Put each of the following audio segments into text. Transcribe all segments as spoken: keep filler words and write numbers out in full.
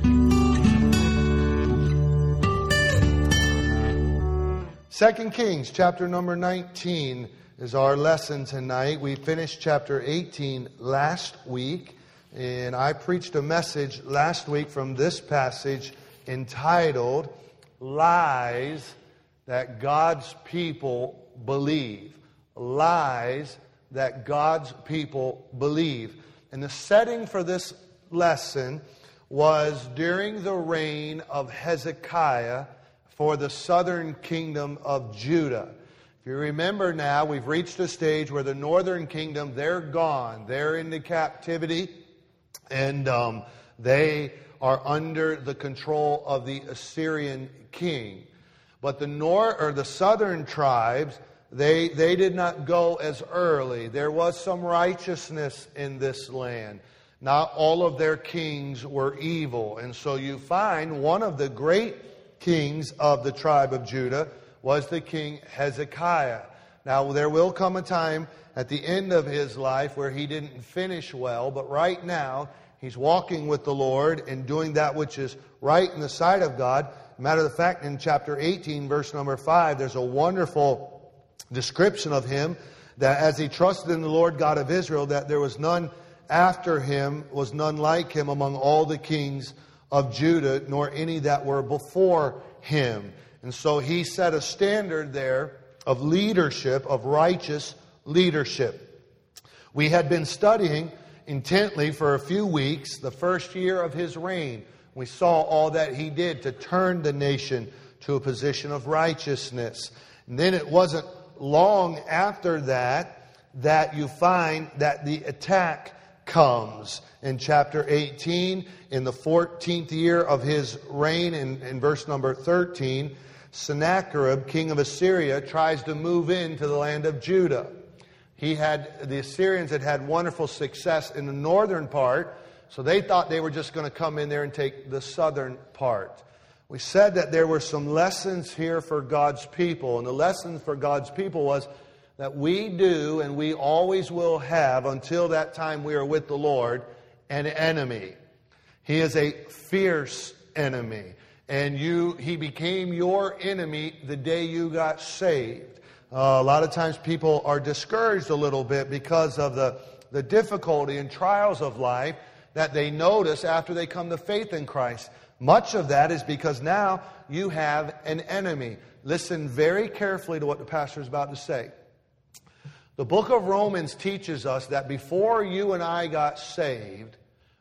Second Kings, chapter number nineteen, is our lesson tonight. We finished chapter eighteen last week, and I preached a message last week from this passage entitled, Lies That God's People Believe. Lies that God's people believe. And the setting for this lesson was during the reign of Hezekiah for the southern kingdom of Judah. If you remember now, we've reached a stage where the northern kingdom, they're gone. They're into captivity, and um, they are under the control of the Assyrian king. But the nor- or the southern tribes, they, they did not go as early. There was some righteousness in this land. Not all of their kings were evil. And so you find one of the great kings of the tribe of Judah was the king Hezekiah. Now, there will come a time at the end of his life where he didn't finish well, but right now he's walking with the Lord and doing that which is right in the sight of God. Matter of fact, in chapter eighteen, verse number five, there's a wonderful description of him that as he trusted in the Lord God of Israel, that there was none after him, was none like him among all the kings of Judah, nor any that were before him. And so he set a standard there of leadership, of righteous leadership. We had been studying intently for a few weeks the first year of his reign. We saw all that he did to turn the nation to a position of righteousness. And then it wasn't long after that that you find that the attack comes. In chapter eighteen, in the fourteenth year of his reign, in, in verse number thirteen, Sennacherib, king of Assyria, tries to move into the land of Judah. He had, the Assyrians had had wonderful success in the northern part, so they thought they were just going to come in there and take the southern part. We said that there were some lessons here for God's people, and the lesson for God's people was that we do and we always will have, until that time we are with the Lord, an enemy. He is a fierce enemy. And you, he became your enemy the day you got saved. Uh, a lot of times people are discouraged a little bit because of the, the difficulty and trials of life that they notice after they come to faith in Christ. Much of that is because now you have an enemy. Listen very carefully to what the pastor is about to say. The book of Romans teaches us that before you and I got saved,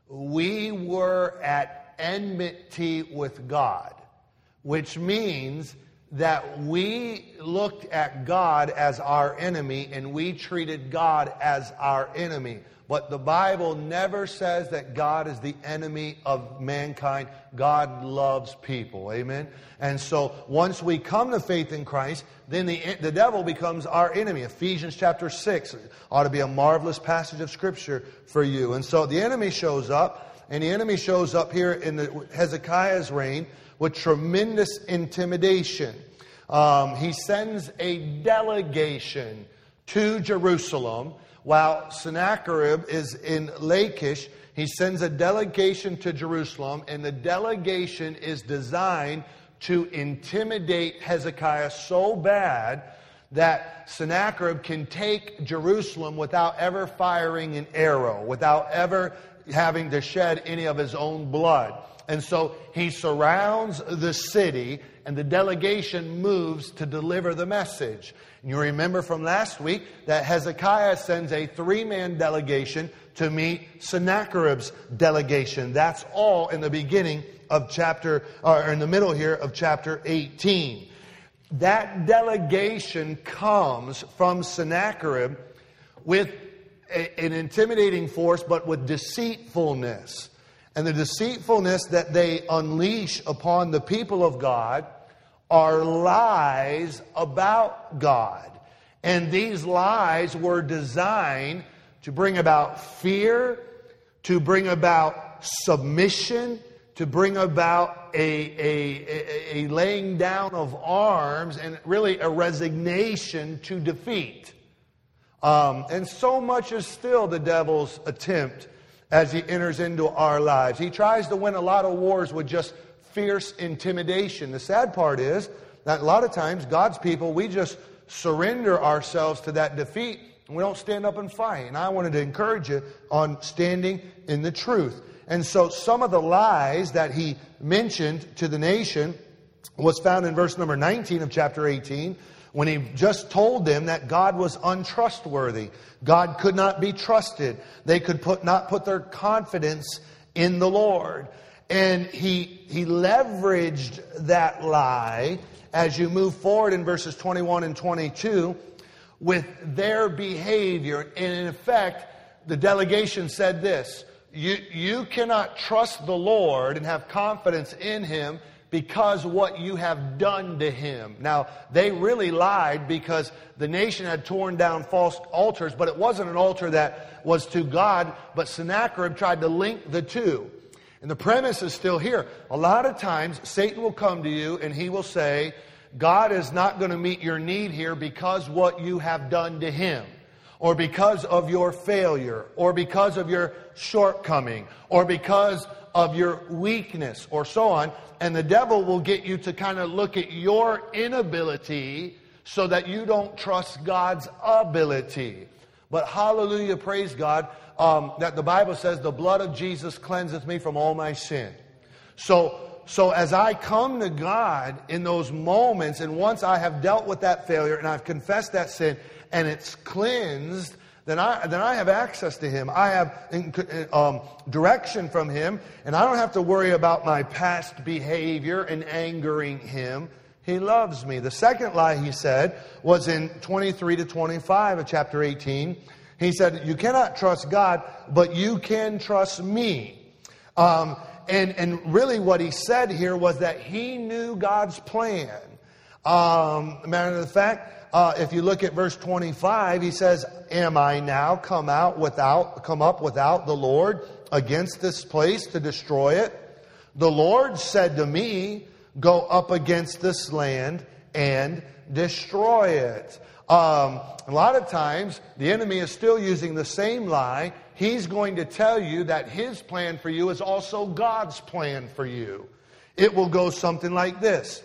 we were at enmity with God, which means that we looked at God as our enemy and we treated God as our enemy. But the Bible never says that God is the enemy of mankind. God loves people. Amen? And so once we come to faith in Christ, then the, the devil becomes our enemy. Ephesians chapter six ought to be a marvelous passage of Scripture for you. And so the enemy shows up, and the enemy shows up here in the, Hezekiah's reign with tremendous intimidation. Um, he sends a delegation to Jerusalem. While Sennacherib is in Lachish, he sends a delegation to Jerusalem, and the delegation is designed to intimidate Hezekiah so bad that Sennacherib can take Jerusalem without ever firing an arrow, without ever having to shed any of his own blood. And so he surrounds the city, and the delegation moves to deliver the message. And you remember from last week that Hezekiah sends a three-man delegation to meet Sennacherib's delegation. That's all in the beginning of chapter, or in the middle here of chapter eighteen. That delegation comes from Sennacherib with a, an intimidating force, but with deceitfulness. And the deceitfulness that they unleash upon the people of God are lies about God. And these lies were designed to bring about fear, to bring about submission, to bring about a, a, a, a laying down of arms, and really a resignation to defeat. Um, and so much is still the devil's attempt as he enters into our lives. He tries to win a lot of wars with just fierce intimidation. The sad part is that a lot of times God's people, we just surrender ourselves to that defeat and we don't stand up and fight. And I wanted to encourage you on standing in the truth. And so some of the lies that he mentioned to the nation was found in verse number nineteen of chapter eighteen, when he just told them that God was untrustworthy. God could not be trusted. They could put not put their confidence in the Lord. And he he leveraged that lie as you move forward in verses twenty-one and twenty-two with their behavior. And in effect, the delegation said this: You, you cannot trust the Lord and have confidence in Him because what you have done to Him. Now, they really lied because the nation had torn down false altars, but it wasn't an altar that was to God, but Sennacherib tried to link the two. And the premise is still here. A lot of times, Satan will come to you and he will say, God is not going to meet your need here because what you have done to Him, or because of your failure, or because of your shortcoming, or because of your weakness, or so on. And the devil will get you to kind of look at your inability so that you don't trust God's ability. But hallelujah, praise God, um, that the Bible says the blood of Jesus cleanseth me from all my sin. So, so as I come to God in those moments, and once I have dealt with that failure and I've confessed that sin, and it's cleansed, then I then I have access to Him. I have um, direction from Him, and I don't have to worry about my past behavior and angering Him. He loves me. The second lie he said was in twenty-three to twenty-five of chapter eighteen. He said, you cannot trust God, but you can trust me. Um, and, and really what he said here was that he knew God's plan. Um, matter of fact, Uh, if you look at verse twenty-five, he says, am I now come out without, come up without the Lord against this place to destroy it? The Lord said to me, go up against this land and destroy it. Um, a lot of times, the enemy is still using the same lie. He's going to tell you that his plan for you is also God's plan for you. It will go something like this.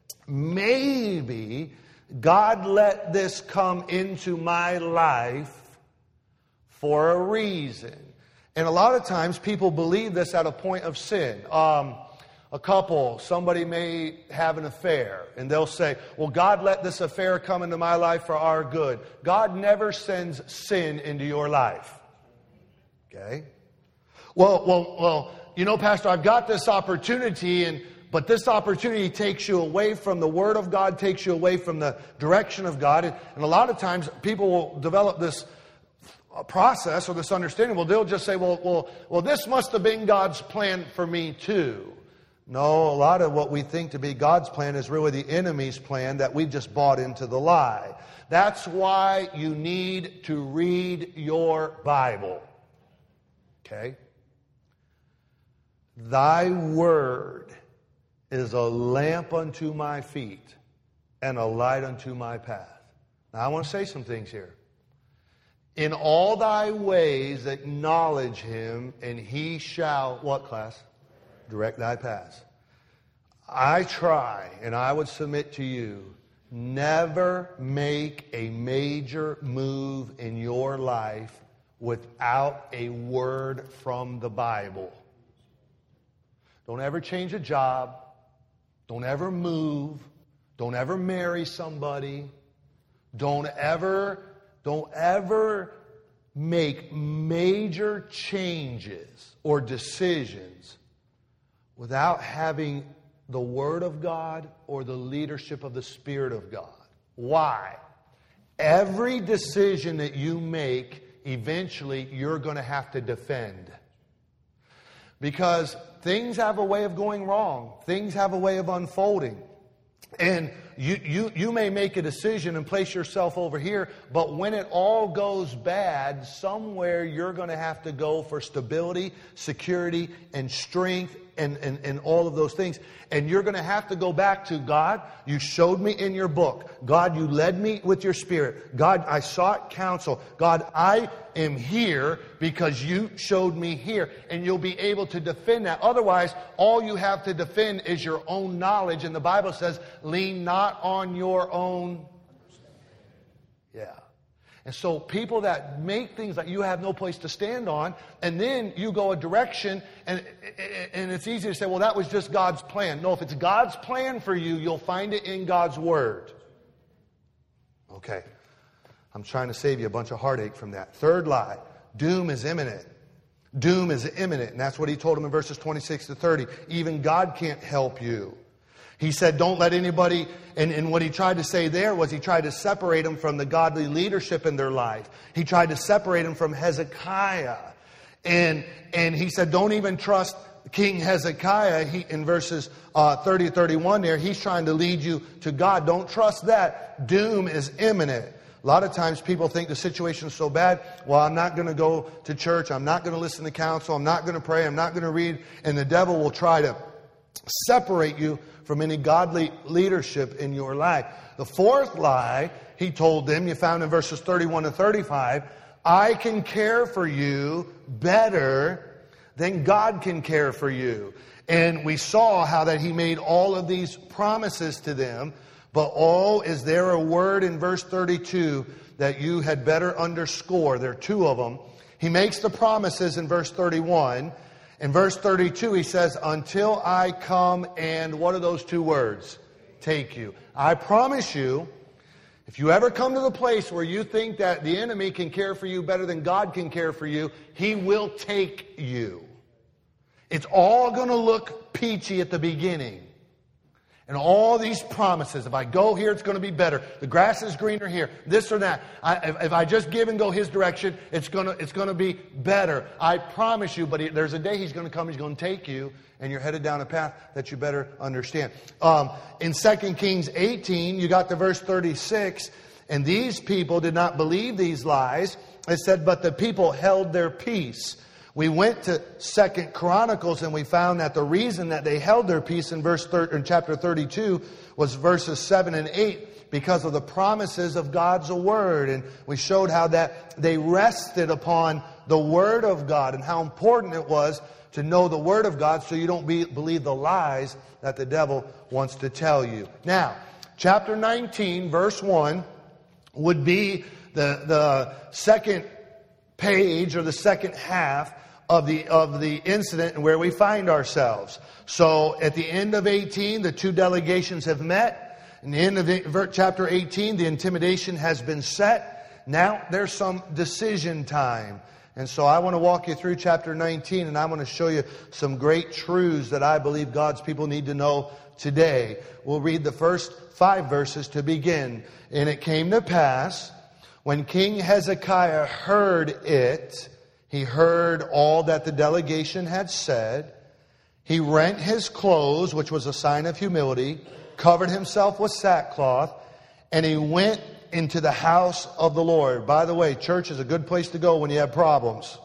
Maybe God let this come into my life for a reason. And a lot of times people believe this at a point of sin. Um, a couple, somebody may have an affair, and they'll say, well, God let this affair come into my life for our good. God never sends sin into your life. Okay? Well, well, well, you know, Pastor, I've got this opportunity, and But this opportunity takes you away from the Word of God, takes you away from the direction of God. And a lot of times people will develop this process or this understanding. Well, they'll just say, well, well, well, this must have been God's plan for me too. No, a lot of what we think to be God's plan is really the enemy's plan that we've just bought into the lie. That's why you need to read your Bible. Okay? Thy word is a lamp unto my feet and a light unto my path. Now I want to say some things here. In all thy ways acknowledge Him, and He shall, what class? Direct thy paths. I try, and I would submit to you, never make a major move in your life without a word from the Bible. Don't ever change a job. Don't ever move. Don't ever marry somebody. Don't ever, don't ever make major changes or decisions without having the Word of God or the leadership of the Spirit of God. Why? Every decision that you make, eventually you're going to have to defend. Because things have a way of going wrong. Things have a way of unfolding. And you, you, you may make a decision and place yourself over here, but when it all goes bad, somewhere you're going to have to go for stability, security, and strength, and, and, and all of those things. And you're going to have to go back to God. You showed me in your book. God, you led me with your Spirit. God, I sought counsel. God, I am here because you showed me here. And you'll be able to defend that. Otherwise, all you have to defend is your own knowledge. And the Bible says, lean not on your own. Yeah. And so people that make things like you have no place to stand on, and then you go a direction, and, and it's easy to say, well, that was just God's plan. No, if it's God's plan for you, you'll find it in God's Word. Okay. I'm trying to save you a bunch of heartache from that. Third lie, doom is imminent. Doom is imminent. And that's what he told him in verses twenty-six to thirty. Even God can't help you. He said, don't let anybody, and, and what he tried to say there was he tried to separate them from the godly leadership in their life. He tried to separate them from Hezekiah. And, and he said, don't even trust King Hezekiah. He, in verses uh, thirty to thirty-one there, he's trying to lead you to God. Don't trust that. Doom is imminent. A lot of times people think the situation is so bad, well, I'm not going to go to church. I'm not going to listen to counsel. I'm not going to pray. I'm not going to read. And the devil will try to separate you from any godly leadership in your life. The fourth lie, he told them, you found in verses thirty-one to thirty-five, I can care for you better than God can care for you. And we saw how that he made all of these promises to them. But oh, is there a word in verse thirty-two that you had better underscore? There are two of them. He makes the promises in verse thirty-one. In verse thirty-two, he says, until I come and, what are those two words? Take you. I promise you, if you ever come to the place where you think that the enemy can care for you better than God can care for you, he will take you. It's all going to look peachy at the beginning. And all these promises, if I go here, it's going to be better. The grass is greener here, this or that. I, if, if I just give and go his direction, it's going to, it's going to be better. I promise you, but he, there's a day he's going to come, he's going to take you, and you're headed down a path that you better understand. Um, in Second Kings eighteen, you got to verse thirty-six, and these people did not believe these lies. It said, but the people held their peace. We went to Second Chronicles and we found that the reason that they held their peace in verse thir- in chapter thirty-two was verses seven and eight because of the promises of God's word. And we showed how that they rested upon the word of God and how important it was to know the word of God so you don't be, believe the lies that the devil wants to tell you. Now, chapter nineteen, verse one would be the, the second page or the second half of the of the incident where we find ourselves. So at the end of eighteen, the two delegations have met. In the end of chapter eighteen, the intimidation has been set. Now there's some decision time. And so I want to walk you through chapter nineteen, and I want to show you some great truths that I believe God's people need to know today. We'll read the first five verses to begin. And it came to pass, when King Hezekiah heard it, he heard all that the delegation had said. He rent his clothes, which was a sign of humility, covered himself with sackcloth, and he went into the house of the Lord. By the way, church is a good place to go when you have problems.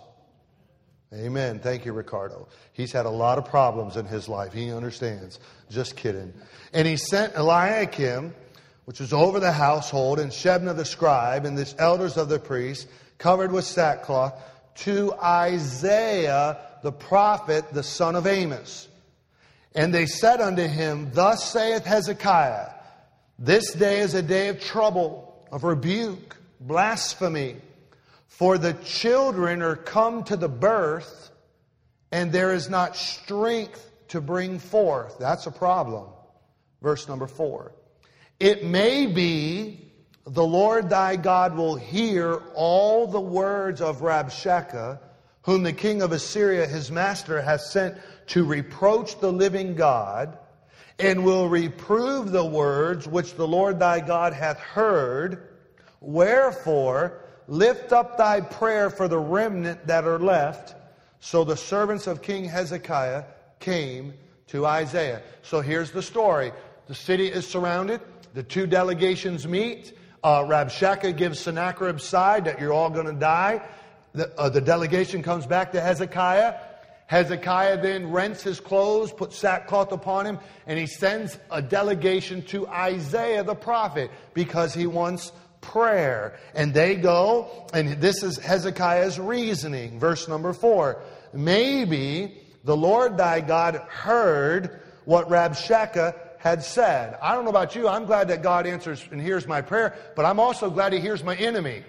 Amen. Thank you, Ricardo. He's had a lot of problems in his life. He understands. Just kidding. And he sent Eliakim, which was over the household, and Shebna the scribe, and the elders of the priests, covered with sackcloth, to Isaiah the prophet, the son of Amos. And they said unto him, thus saith Hezekiah, this day is a day of trouble, of rebuke, blasphemy. For the children are come to the birth, and there is not strength to bring forth. That's a problem. Verse number four. It may be the Lord thy God will hear all the words of Rabshakeh, whom the king of Assyria, his master, hath sent to reproach the living God, and will reprove the words which the Lord thy God hath heard. Wherefore, lift up thy prayer for the remnant that are left. So the servants of King Hezekiah came to Isaiah. So here's the story. The city is surrounded. the two delegations meet. Uh, Rabshakeh gives Sennacherib's side that you're all going to die. The, uh, the delegation comes back to Hezekiah. Hezekiah then rents his clothes, puts sackcloth upon him, and he sends a delegation to Isaiah the prophet because he wants prayer. And they go, and this is Hezekiah's reasoning. Verse number four. Maybe the Lord thy God heard what Rabshakeh had said. I don't know about you. I'm glad that God answers and hears my prayer, but I'm also glad He hears my enemy.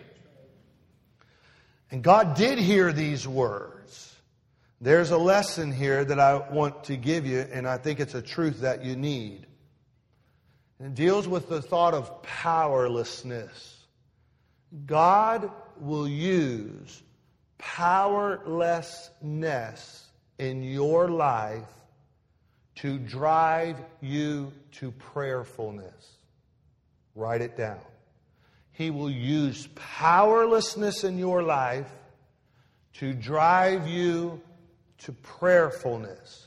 And God did hear these words. There's a lesson here that I want to give you, and I think it's a truth that you need. And it deals with the thought of powerlessness. God will use powerlessness in your life to drive you to prayerfulness. Write it down. He will use powerlessness in your life to drive you to prayerfulness.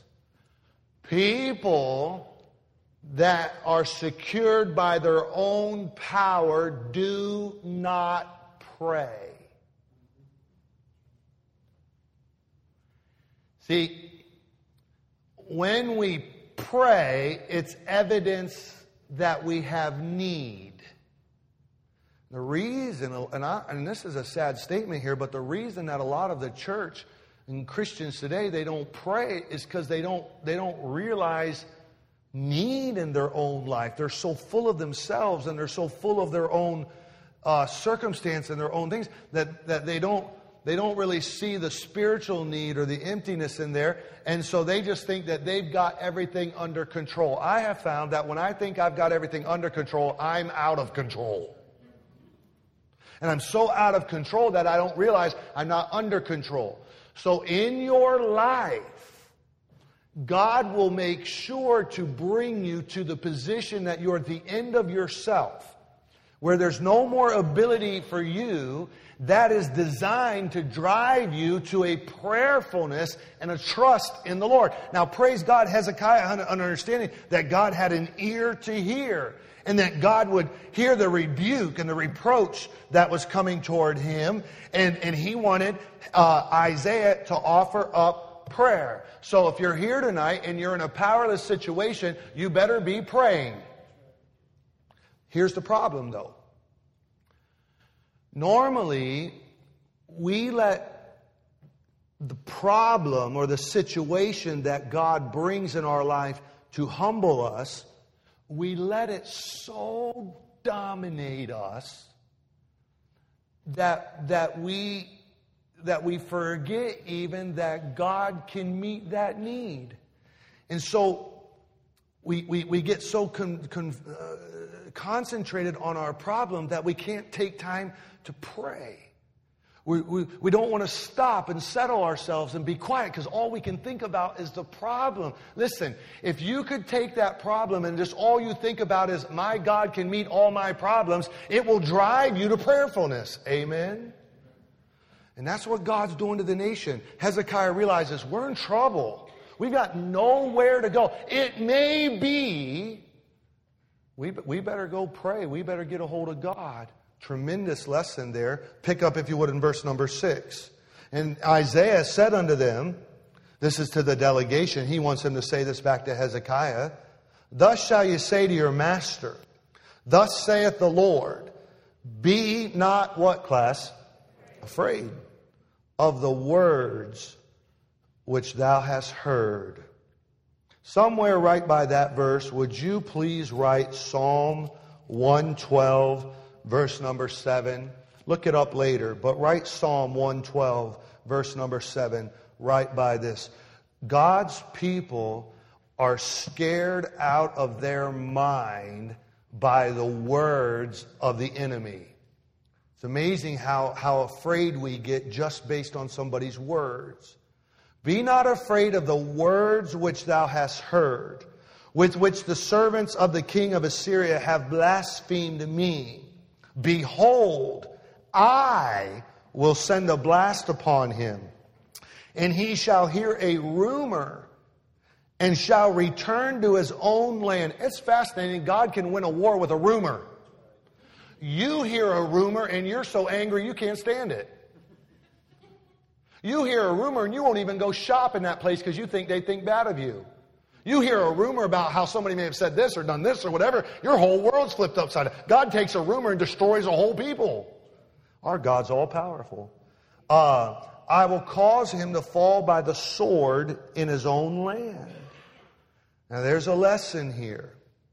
People that are secured by their own power do not pray. See, when we pray, it's evidence that we have need. The reason, and, I, and this is a sad statement here, but the reason that a lot of the church and Christians today, they don't pray is because they don't, they don't realize need in their own life. They're so full of themselves and they're so full of their own uh, circumstance and their own things that, that they don't They don't really see the spiritual need or the emptiness in there. And so they just think that they've got everything under control. I have found that when I think I've got everything under control, I'm out of control. And I'm so out of control that I don't realize I'm not under control. So in your life, God will make sure to bring you to the position that you're at the end of yourself, where there's no more ability for you. That is designed to drive you to a prayerfulness and a trust in the Lord. Now, praise God, Hezekiah had an understanding that God had an ear to hear, and that God would hear the rebuke and the reproach that was coming toward him. And, and he wanted uh, Isaiah to offer up prayer. So if you're here tonight and you're in a powerless situation, you better be praying. Here's the problem, though. Normally, we let the problem or the situation that God brings in our life to humble us, we let it so dominate us that, that, we, that we forget even that God can meet that need. And so we, we, we get so con, con, uh, concentrated on our problem that we can't take time to pray. We, we, we don't want to stop and settle ourselves and be quiet because all we can think about is the problem. Listen, if you could take that problem and just all you think about is, my God can meet all my problems, it will drive you to prayerfulness. Amen? And that's what God's doing to the nation. Hezekiah realizes we're in trouble. We've got nowhere to go. It may be, we, we better go pray. We better get a hold of God. Tremendous lesson there. Pick up, if you would, in verse number six. And Isaiah said unto them, this is to the delegation. He wants them to say this back to Hezekiah. Thus shall you say to your master, thus saith the Lord, be not, what class? Afraid of the words which thou hast heard. Somewhere right by that verse, would you please write Psalm one twelve, verse number seven. Look it up later, but write Psalm one twelve, verse number seven, right by this. God's people are scared out of their mind by the words of the enemy. It's amazing how, how afraid we get just based on somebody's words. Be not afraid of the words which thou hast heard, with which the servants of the king of Assyria have blasphemed me. Behold, I will send a blast upon him, and he shall hear a rumor, and shall return to his own land. It's fascinating. God can win a war with a rumor. You hear a rumor and you're so angry you can't stand it. You hear a rumor and you won't even go shop in that place because you think they think bad of you. You hear a rumor about how somebody may have said this or done this or whatever, your whole world's flipped upside down. God takes a rumor and destroys a whole people. Our God's all powerful. Uh, I will cause him to fall by the sword in his own land. Now there's a lesson here.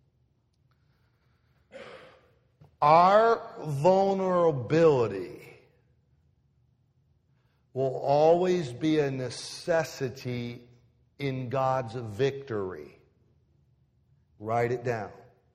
Our vulnerability will always be a necessity in God's victory. Write it down.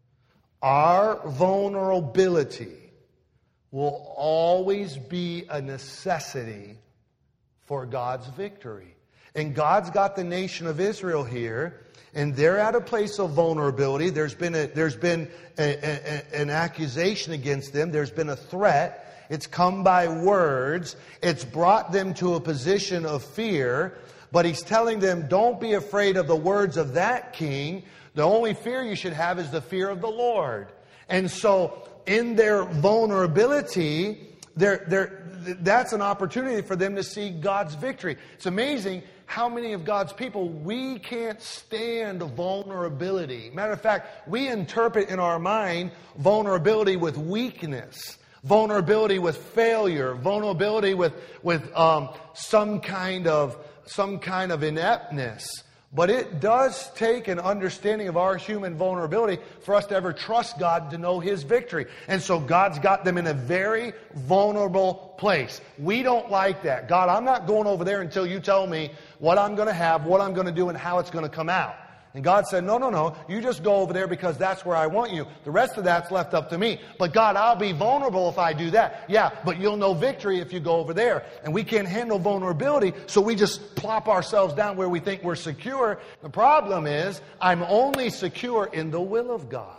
Our vulnerability will always be a necessity for God's victory. And God's got the nation of Israel here, and they're at a place of vulnerability. There's been a, there's been a, a, an accusation against them. There's been a threat. It's come by words. It's brought them to a position of fear. But he's telling them, don't be afraid of the words of that king. The only fear you should have is the fear of the Lord. And so in their vulnerability, they're, they're, that's an opportunity for them to see God's victory. It's amazing how many of God's people, we can't stand vulnerability. Matter of fact, we interpret in our mind vulnerability with weakness, vulnerability with failure, vulnerability with, with um, some kind of some kind of ineptness. But it does take an understanding of our human vulnerability for us to ever trust God to know His victory. And so God's got them in a very vulnerable place. We don't like that. God, I'm not going over there until you tell me what I'm going to have, what I'm going to do, and how it's going to come out. And God said, no, no, no, you just go over there because that's where I want you. The rest of that's left up to me. But God, I'll be vulnerable if I do that. Yeah, but you'll know victory if you go over there. And we can't handle vulnerability, so we just plop ourselves down where we think we're secure. The problem is, I'm only secure in the will of God.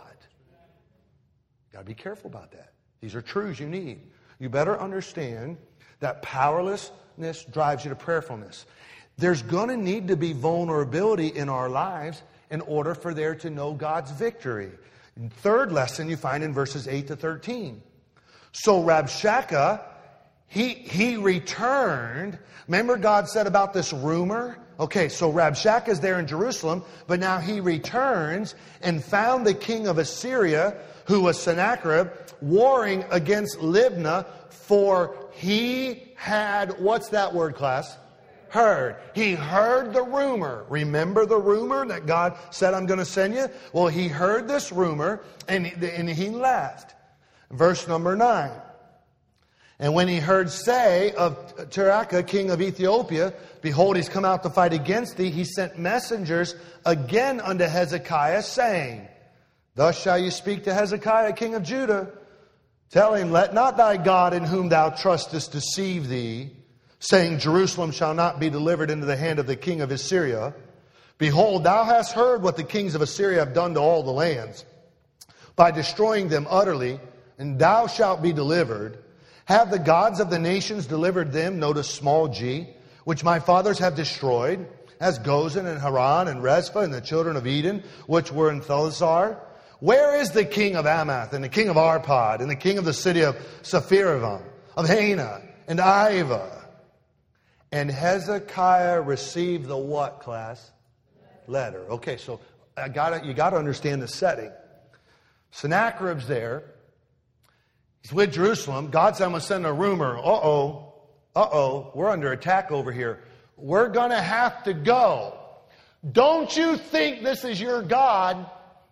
Got to be careful about that. These are truths you need. You better understand that powerlessness drives you to prayerfulness. There's going to need to be vulnerability in our lives in order for there to know God's victory. And third lesson you find in verses eight to thirteen. So Rabshakeh, he, he returned. Remember God said about this rumor? Okay, so Rabshakeh is there in Jerusalem, but now he returns and found the king of Assyria, who was Sennacherib, warring against Libnah, for he had, what's that word, class? Heard. He heard the rumor. Remember the rumor that God said, I'm going to send you? Well, he heard this rumor and, and he left. Verse number nine. And when he heard say of Tirhakah, king of Ethiopia, behold, he's come out to fight against thee, he sent messengers again unto Hezekiah, saying, thus shall you speak to Hezekiah, king of Judah. Tell him, let not thy God in whom thou trustest deceive thee, saying, Jerusalem shall not be delivered into the hand of the king of Assyria. Behold, thou hast heard what the kings of Assyria have done to all the lands, by destroying them utterly, and thou shalt be delivered. Have the gods of the nations delivered them, notice small g, which my fathers have destroyed, as Gozan and Haran and Rezpha and the children of Eden, which were in Thelasar? Where is the king of Amath and the king of Arpad and the king of the city of Sepharvaim, of Hena and Ivah? And Hezekiah received the what, class? Letter. Okay, so I gotta, you got to understand the setting. Sennacherib's there. He's with Jerusalem. God said, I'm going to send a rumor. Uh-oh. Uh-oh. We're under attack over here. We're going to have to go. Don't you think this is your God?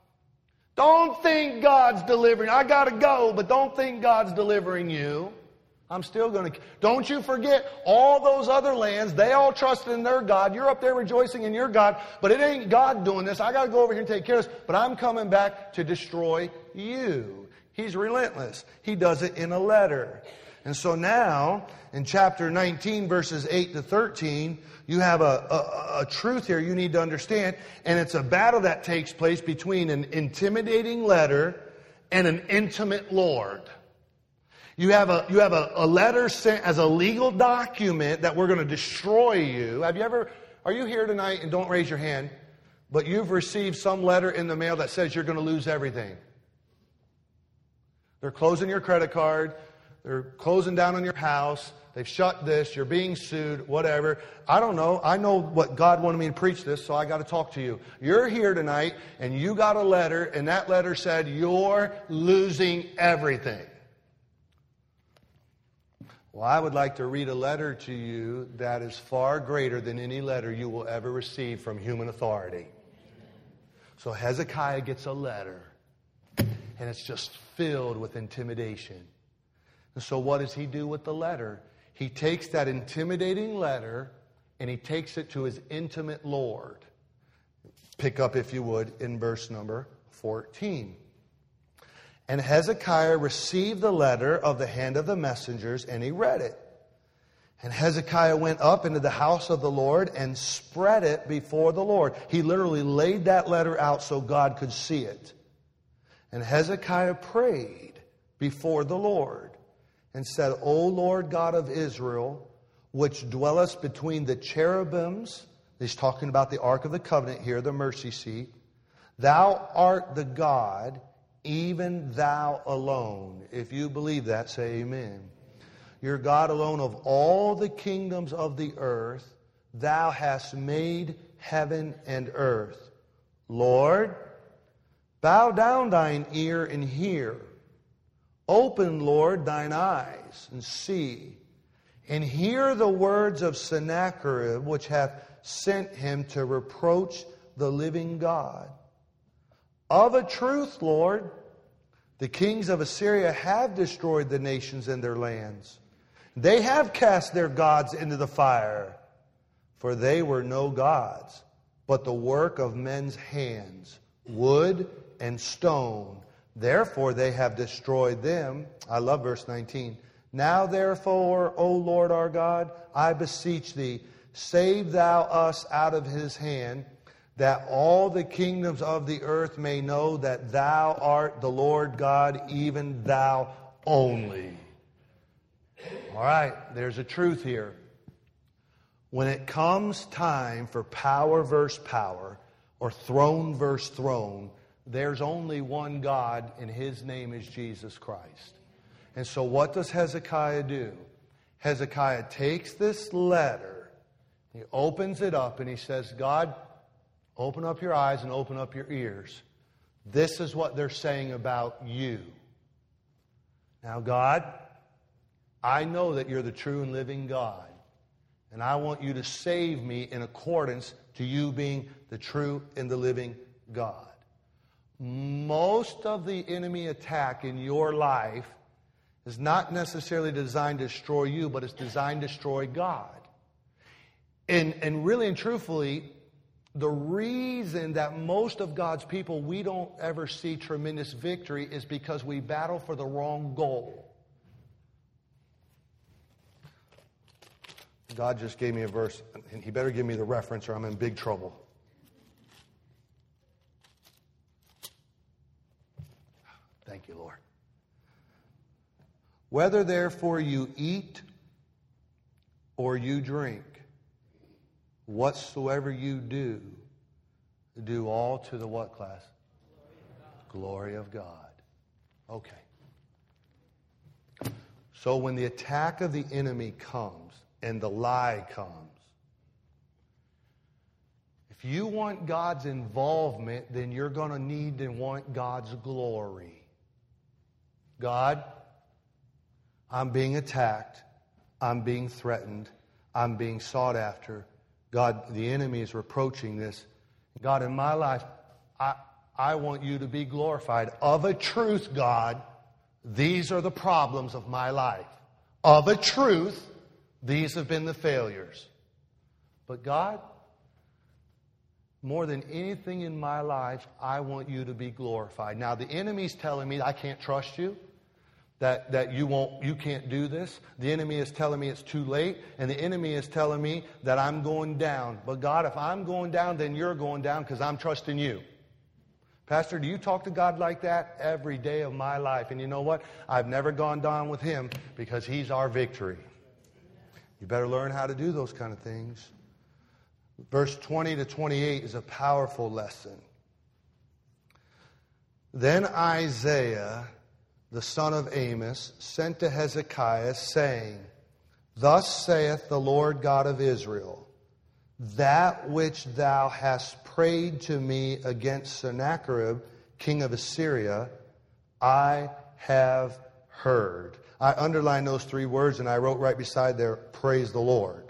Don't think God's delivering. I got to go, but don't think God's delivering you. I'm still going to... Don't you forget, all those other lands, they all trusted in their God. You're up there rejoicing in your God, but it ain't God doing this. I got to go over here and take care of this, but I'm coming back to destroy you. He's relentless. He does it in a letter. And so now, in chapter nineteen, verses eight to thirteen, you have a, a, a truth here you need to understand, and it's a battle that takes place between an intimidating letter and an intimate Lord. You have a you have a, a letter sent as a legal document that we're going to destroy you. Have you ever, are you here tonight, and don't raise your hand, but you've received some letter in the mail that says you're going to lose everything. They're closing your credit card. They're closing down on your house. They've shut this. You're being sued, whatever. I don't know. I know what God wanted me to preach this, so I got to talk to you. You're here tonight, and you got a letter, and that letter said you're losing everything. Well, I would like to read a letter to you that is far greater than any letter you will ever receive from human authority. So Hezekiah gets a letter, and it's just filled with intimidation. And so what does he do with the letter? He takes that intimidating letter and he takes it to his intimate Lord. Pick up, if you would, in verse number fourteen. And Hezekiah received the letter of the hand of the messengers, and he read it. And Hezekiah went up into the house of the Lord and spread it before the Lord. He literally laid that letter out so God could see it. And Hezekiah prayed before the Lord and said, O Lord God of Israel, which dwellest between the cherubims, he's talking about the Ark of the Covenant here, the mercy seat, thou art the God, even thou alone. If you believe that, say amen. You're God alone of all the kingdoms of the earth. Thou hast made heaven and earth. Lord, bow down thine ear and hear. Open, Lord, thine eyes and see, and hear the words of Sennacherib, which hath sent him to reproach the living God. Of a truth, Lord, the kings of Assyria have destroyed the nations and their lands. They have cast their gods into the fire, for they were no gods, but the work of men's hands, wood and stone. Therefore they have destroyed them. I love verse nineteen. Now therefore, O Lord our God, I beseech thee, save thou us out of his hand, that all the kingdoms of the earth may know that thou art the Lord God, even thou only. All right, there's a truth here. When it comes time for power versus power, or throne versus throne, there's only one God, and his name is Jesus Christ. And so what does Hezekiah do? Hezekiah takes this letter, he opens it up, and he says, God, open up your eyes and open up your ears. This is what they're saying about you. Now, God, I know that you're the true and living God, and I want you to save me in accordance to you being the true and the living God. Most of the enemy attack in your life is not necessarily designed to destroy you, but it's designed to destroy God. And, and really and truthfully, the reason that most of God's people, we don't ever see tremendous victory is because we battle for the wrong goal. God just gave me a verse, and he better give me the reference or I'm in big trouble. Thank you, Lord. Whether therefore you eat or you drink, whatsoever you do, do all to the what class? Glory of God. Okay. So when the attack of the enemy comes and the lie comes, if you want God's involvement, then you're going to need and want God's glory. God, I'm being attacked. I'm being threatened. I'm being sought after. God, the enemy is reproaching this. God, in my life, I, I want you to be glorified. Of a truth, God, these are the problems of my life. Of a truth, these have been the failures. But God, more than anything in my life, I want you to be glorified. Now, the enemy's telling me I can't trust you. That, that you won't, you can't do this. The enemy is telling me it's too late. And the enemy is telling me that I'm going down. But God, if I'm going down, then you're going down because I'm trusting you. Pastor, do you talk to God like that? Every day of my life. And you know what? I've never gone down with him because he's our victory. You better learn how to do those kind of things. Verse twenty to twenty-eight is a powerful lesson. Then Isaiah, the son of Amos, sent to Hezekiah, saying, Thus saith the Lord God of Israel, that which thou hast prayed to me against Sennacherib, king of Assyria, I have heard. I underlined those three words and I wrote right beside there, praise the Lord.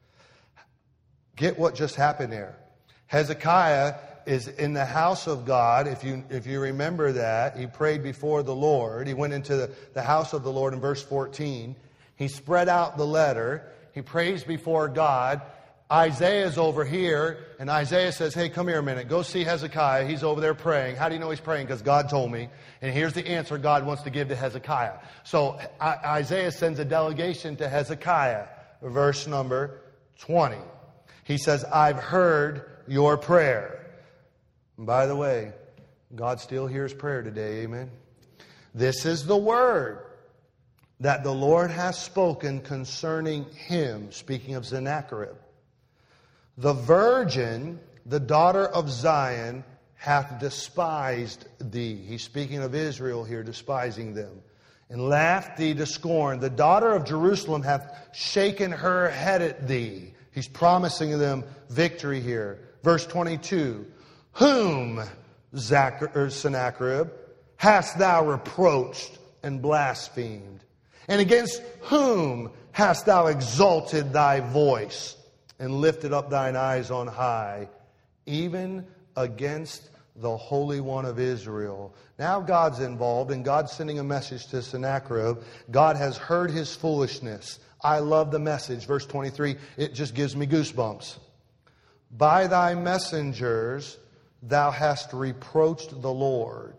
Get what just happened there. Hezekiah is in the house of God. If you if you remember that, he prayed before the Lord. He went into the, the house of the Lord in verse fourteen. He spread out the letter. He prays before God. Isaiah's over here, and Isaiah says, hey, come here a minute. Go see Hezekiah. He's over there praying. How do you know he's praying? Because God told me. And here's the answer God wants to give to Hezekiah. So I, Isaiah sends a delegation to Hezekiah, verse number twenty. He says, I've heard your prayer. And by the way, God still hears prayer today, amen? This is the word that the Lord has spoken concerning him, speaking of Sennacherib. The virgin, the daughter of Zion, hath despised thee. He's speaking of Israel here, despising them. And laughed thee to scorn. The daughter of Jerusalem hath shaken her head at thee. He's promising them victory here. Verse twenty-two. Whom, Sennacherib, hast thou reproached and blasphemed? And against whom hast thou exalted thy voice and lifted up thine eyes on high? Even against the Holy One of Israel. Now God's involved, and God's sending a message to Sennacherib. God has heard his foolishness. I love the message. Verse twenty-three, it just gives me goosebumps. By thy messengers thou hast reproached the Lord,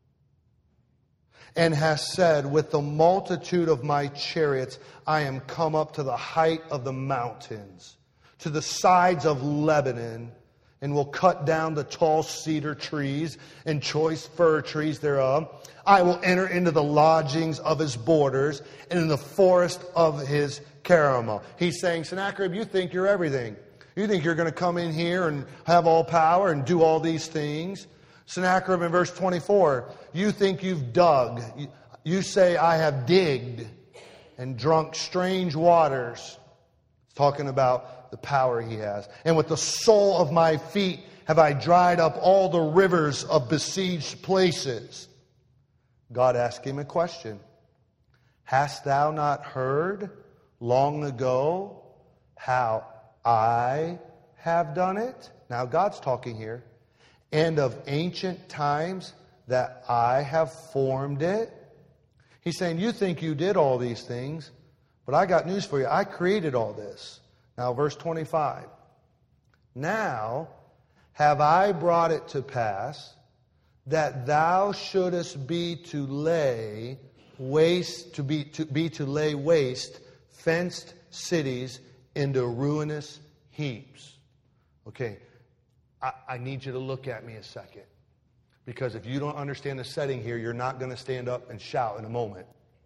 and hast said, with the multitude of my chariots I am come up to the height of the mountains, to the sides of Lebanon, and will cut down the tall cedar trees and choice fir trees thereof. I will enter into the lodgings of his borders and in the forest of his caramel. He's saying, Sennacherib, you think you're everything. You think you're going to come in here and have all power and do all these things. Sennacherib in verse twenty-four, you think you've dug. You, you say, I have digged and drunk strange waters. It's talking about the power he has. And with the sole of my feet have I dried up all the rivers of besieged places. God asked him a question. Hast thou not heard long ago how I have done it? Now God's talking here. And of ancient times that I have formed it. He's saying, you think you did all these things, but I got news for you. I created all this. Now verse twenty-five. Now have I brought it to pass that thou shouldest be to lay waste, to be to be to lay waste fenced cities into ruinous heaps. Okay, I, I need you to look at me a second. Because if you don't understand the setting here, you're not going to stand up and shout in a moment.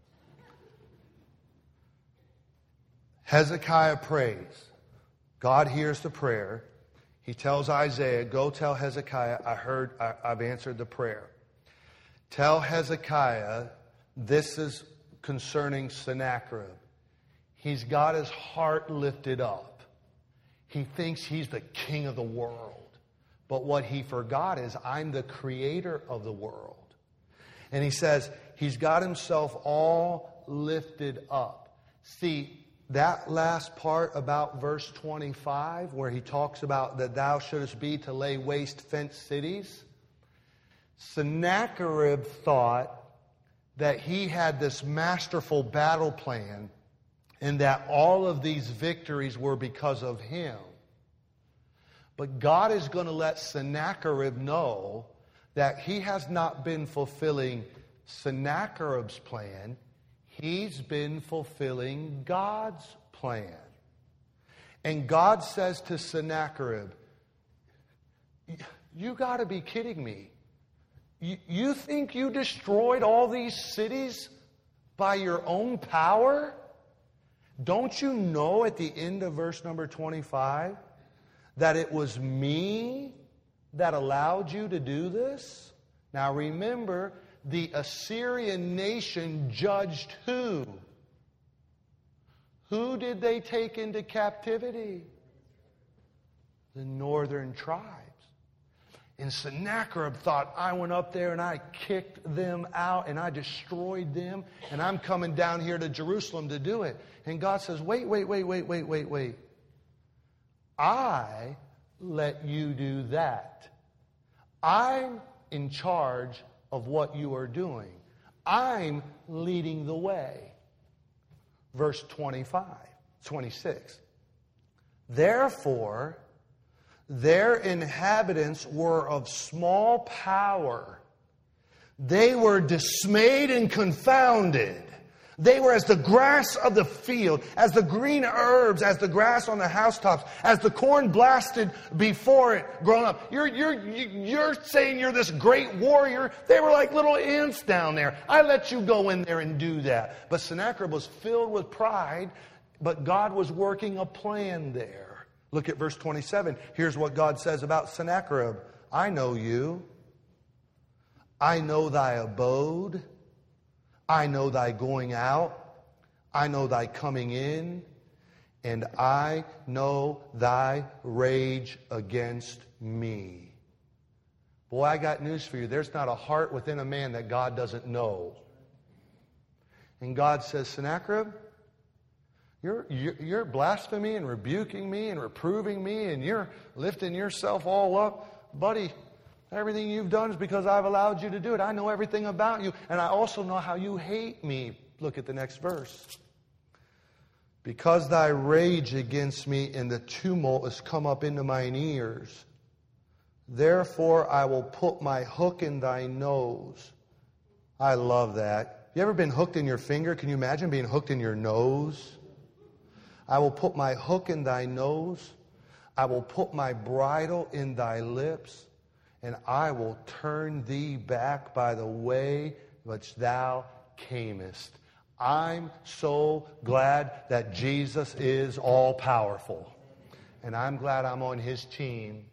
Hezekiah prays. God hears the prayer. He tells Isaiah, go tell Hezekiah, I heard, I, I've answered the prayer. Tell Hezekiah, this is concerning Sennacherib. He's got his heart lifted up. He thinks he's the king of the world. But what he forgot is, I'm the creator of the world. And he says, he's got himself all lifted up. See, that last part about verse twenty-five, where he talks about that thou shouldest be to lay waste fenced cities, Sennacherib thought that he had this masterful battle plan and that all of these victories were because of him. But God is going to let Sennacherib know that he has not been fulfilling Sennacherib's plan. He's been fulfilling God's plan. And God says to Sennacherib, you got to be kidding me. You, you think you destroyed all these cities by your own power? Don't you know at the end of verse number twenty-five that it was me that allowed you to do this? Now remember, the Assyrian nation judged who? Who did they take into captivity? The northern tribes. And Sennacherib thought, I went up there and I kicked them out and I destroyed them and I'm coming down here to Jerusalem to do it. And God says, wait, wait, wait, wait, wait, wait, wait. I let you do that. I'm in charge of what you are doing. I'm leading the way. Verse twenty-five, twenty-six. Therefore, their inhabitants were of small power. They were dismayed and confounded. They were as the grass of the field, as the green herbs, as the grass on the housetops, as the corn blasted before it grown up. You're, you're, you're saying you're this great warrior. They were like little ants down there. I let you go in there and do that. But Sennacherib was filled with pride, but God was working a plan there. Look at verse twenty-seven. Here's what God says about Sennacherib. I know you. I know thy abode. I know thy going out. I know thy coming in. And I know thy rage against me. Boy, I got news for you. There's not a heart within a man that God doesn't know. And God says, Sennacherib, You're, you're blaspheming and rebuking me and reproving me and you're lifting yourself all up. Buddy, everything you've done is because I've allowed you to do it. I know everything about you. And I also know how you hate me. Look at the next verse. Because thy rage against me in the tumult has come up into mine ears. Therefore I will put my hook in thy nose. I love that. You ever been hooked in your finger? Can you imagine being hooked in your nose? I will put my hook in thy nose. I will put my bridle in thy lips. And I will turn thee back by the way which thou camest. I'm so glad that Jesus is all powerful. And I'm glad I'm on his team.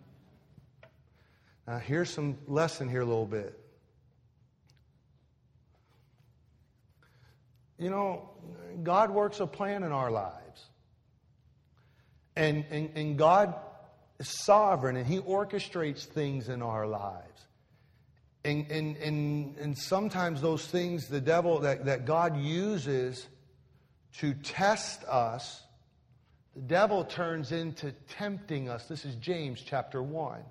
Now here's some lesson here a little bit. You know, God works a plan in our lives. And, and, and God is sovereign and he orchestrates things in our lives. And, and, and, and sometimes those things the devil, that, that God uses to test us, the devil turns into tempting us. This is James chapter one.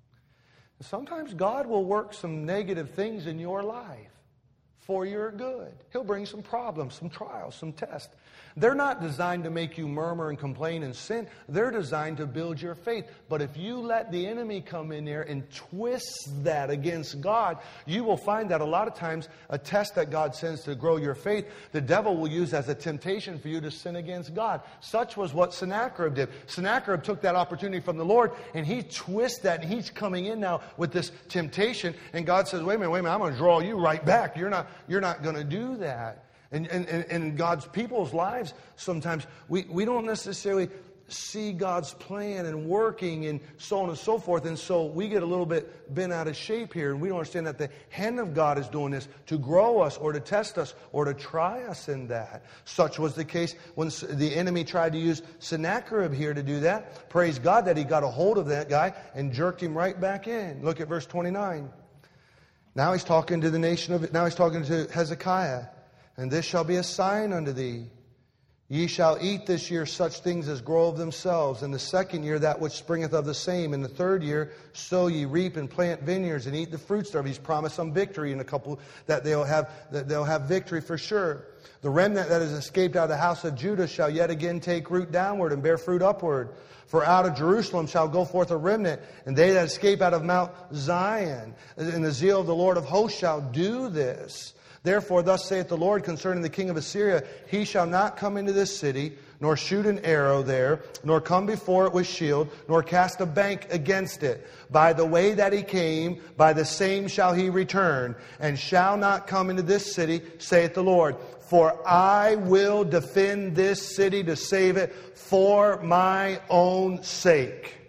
And sometimes God will work some negative things in your life for your good. He'll bring some problems, some trials, some tests. They're not designed to make you murmur and complain and sin. They're designed to build your faith. But if you let the enemy come in there and twist that against God, you will find that a lot of times a test that God sends to grow your faith, the devil will use as a temptation for you to sin against God. Such was what Sennacherib did. Sennacherib took that opportunity from the Lord and he twists that and he's coming in now with this temptation. And God says, wait a minute, wait a minute, I'm going to draw you right back. You're not, you're not going to do that. And in God's people's lives, sometimes we, we don't necessarily see God's plan and working and so on and so forth. And so we get a little bit bent out of shape here. And we don't understand that the hand of God is doing this to grow us or to test us or to try us in that. Such was the case when the enemy tried to use Sennacherib here to do that. Praise God that he got a hold of that guy and jerked him right back in. Look at verse twenty-nine. Now he's talking to the nation of, now he's talking to Hezekiah. And this shall be a sign unto thee. Ye shall eat this year such things as grow of themselves. In the second year that which springeth of the same. In the third year sow ye, reap, and plant vineyards, and eat the fruits thereof. He's promised some victory in a couple, that they'll have, that they'll have victory for sure. The remnant that is escaped out of the house of Judah shall yet again take root downward and bear fruit upward. For out of Jerusalem shall go forth a remnant, and they that escape out of Mount Zion. And the zeal of the Lord of hosts shall do this. Therefore, thus saith the Lord concerning the king of Assyria, he shall not come into this city, nor shoot an arrow there, nor come before it with shield, nor cast a bank against it. By the way that he came, by the same shall he return, and shall not come into this city, saith the Lord. For I will defend this city to save it for my own sake.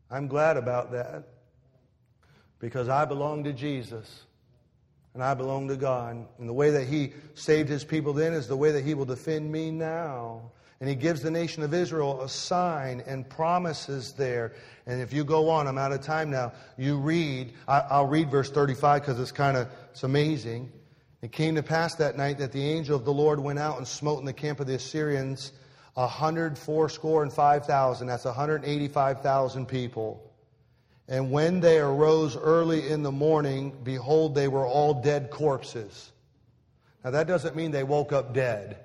I'm glad about that because I belong to Jesus and I belong to God. And the way that He saved His people then is the way that He will defend me now. And He gives the nation of Israel a sign and promises there. And if you go on, I'm out of time now, you read, I, I'll read verse thirty-five because it's kind of, it's amazing. It came to pass that night that the angel of the Lord went out and smote in the camp of the Assyrians a hundred fourscore and five thousand. That's one hundred eighty-five thousand people. And when they arose early in the morning, behold, they were all dead corpses. Now that doesn't mean they woke up dead.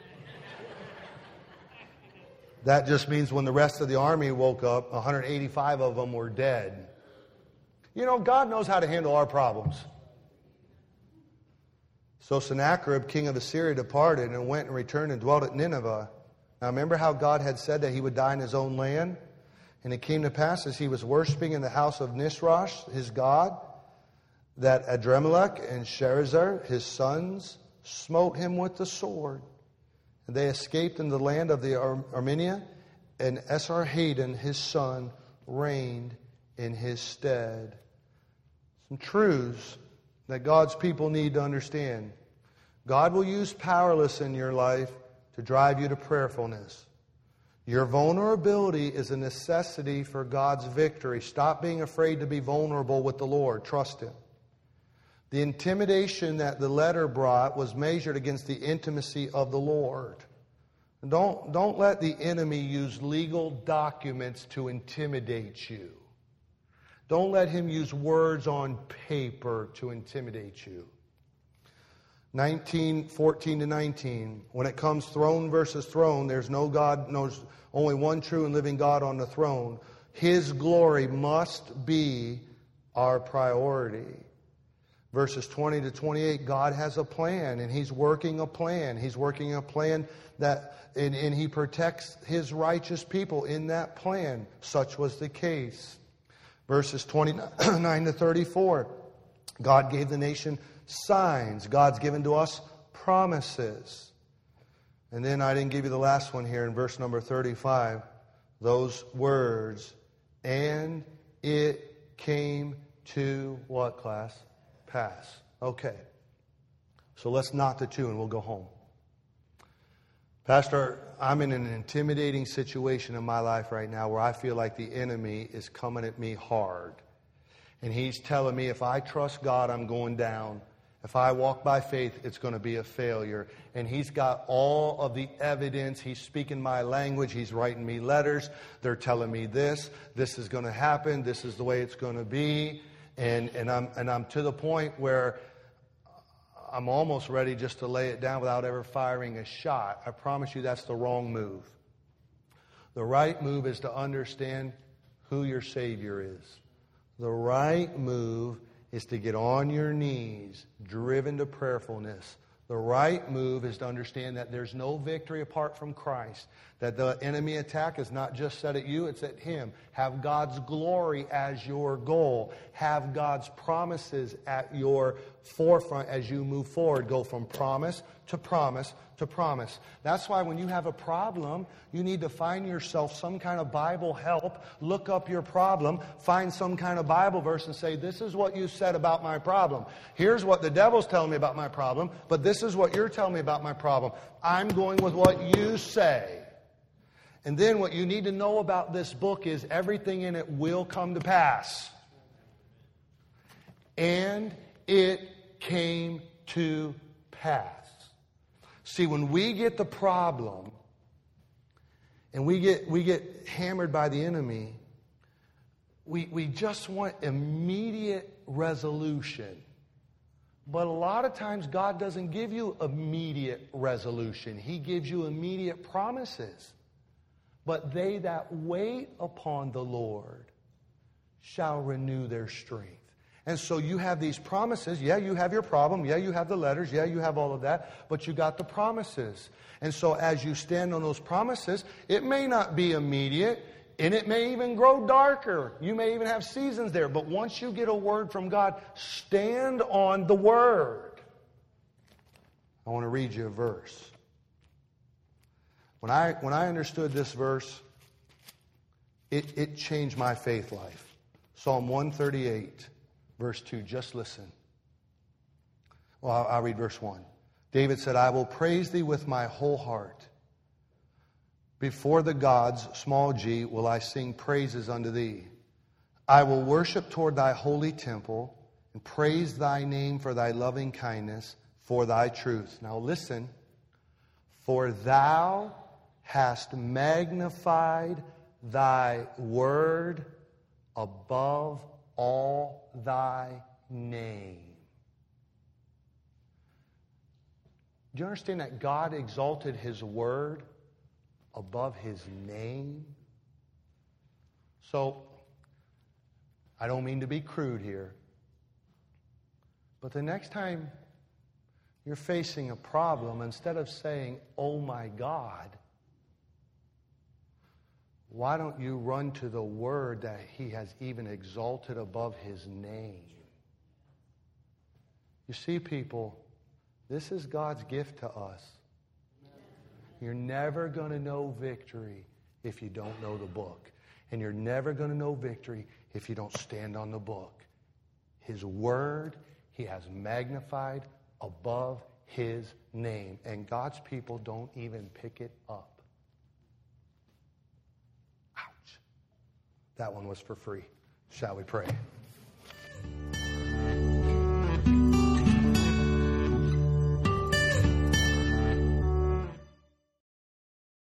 That just means when the rest of the army woke up, one hundred eighty-five of them were dead. You know, God knows how to handle our problems. So Sennacherib, king of Assyria, departed and went and returned and dwelt at Nineveh. Now remember how God had said that He would die in His own land? And it came to pass as he was worshiping in the house of Nisroch, his god, that Adremelech and Sharezer, his sons, smote him with the sword. And they escaped in the land of the Ar- Armenia, and Esarhaddon, his son, reigned in his stead. Some truths that God's people need to understand. God will use powerless in your life to drive you to prayerfulness. Your vulnerability is a necessity for God's victory. Stop being afraid to be vulnerable with the Lord. Trust Him. The intimidation that the letter brought was measured against the intimacy of the Lord. Don't, don't let the enemy use legal documents to intimidate you. Don't let him use words on paper to intimidate you. nineteen, fourteen to nineteen. When it comes throne versus throne, there's no God, knows only one true and living God on the throne. His glory must be our priority. Verses twenty to twenty-eight, God has a plan, and He's working a plan. He's working a plan that, and, and He protects His righteous people in that plan. Such was the case. Verses twenty-nine to thirty-four, God gave the nation signs. God's given to us promises. And then I didn't give you the last one here in verse number thirty-five. Those words, and it came to what, class? Pass. Okay. So let's knot the two and we'll go home. Pastor, I'm in an intimidating situation in my life right now where I feel like the enemy is coming at me hard. And he's telling me if I trust God, I'm going down. If I walk by faith, it's going to be a failure. And he's got all of the evidence. He's speaking my language. He's writing me letters. They're telling me this. This is going to happen. This is the way it's going to be. And, and, I'm, and I'm to the point where I'm almost ready just to lay it down without ever firing a shot. I promise you that's the wrong move. The right move is to understand who your Savior is. The right move is to get on your knees, driven to prayerfulness. The right move is to understand that there's no victory apart from Christ. That the enemy attack is not just set at you, it's at Him. Have God's glory as your goal. Have God's promises at your forefront as you move forward. Go from promise to promise to promise. That's why when you have a problem, you need to find yourself some kind of Bible help. Look up your problem. Find some kind of Bible verse and say, this is what you said about my problem. Here's what the devil's telling me about my problem, but this is what you're telling me about my problem. I'm going with what you say. And then what you need to know about this book is everything in it will come to pass. And it came to pass. See, when we get the problem and we get we get hammered by the enemy, we, we just want immediate resolution. But a lot of times God doesn't give you immediate resolution. He gives you immediate promises. But they that wait upon the Lord shall renew their strength. And so you have these promises. Yeah, you have your problem. Yeah, you have the letters. Yeah, you have all of that. But you got the promises. And so as you stand on those promises, it may not be immediate. And it may even grow darker. You may even have seasons there. But once you get a word from God, stand on the word. I want to read you a verse. When I, when I understood this verse, It, it changed my faith life. Psalm one thirty-eight, verse two. Just listen. Well, I'll, I'll read verse one. David said, I will praise thee with my whole heart. Before the gods, small g, will I sing praises unto thee. I will worship toward thy holy temple and praise thy name for thy loving kindness, for thy truth. Now listen. For thou hast magnified thy word above all thy name. Do you understand that God exalted His word above His name? So, I don't mean to be crude here, but the next time you're facing a problem, instead of saying, oh my God, why don't you run to the word that He has even exalted above His name? You see, people, this is God's gift to us. You're never going to know victory if you don't know the book. And you're never going to know victory if you don't stand on the book. His word, He has magnified above His name. And God's people don't even pick it up. Ouch. That one was for free. Shall we pray?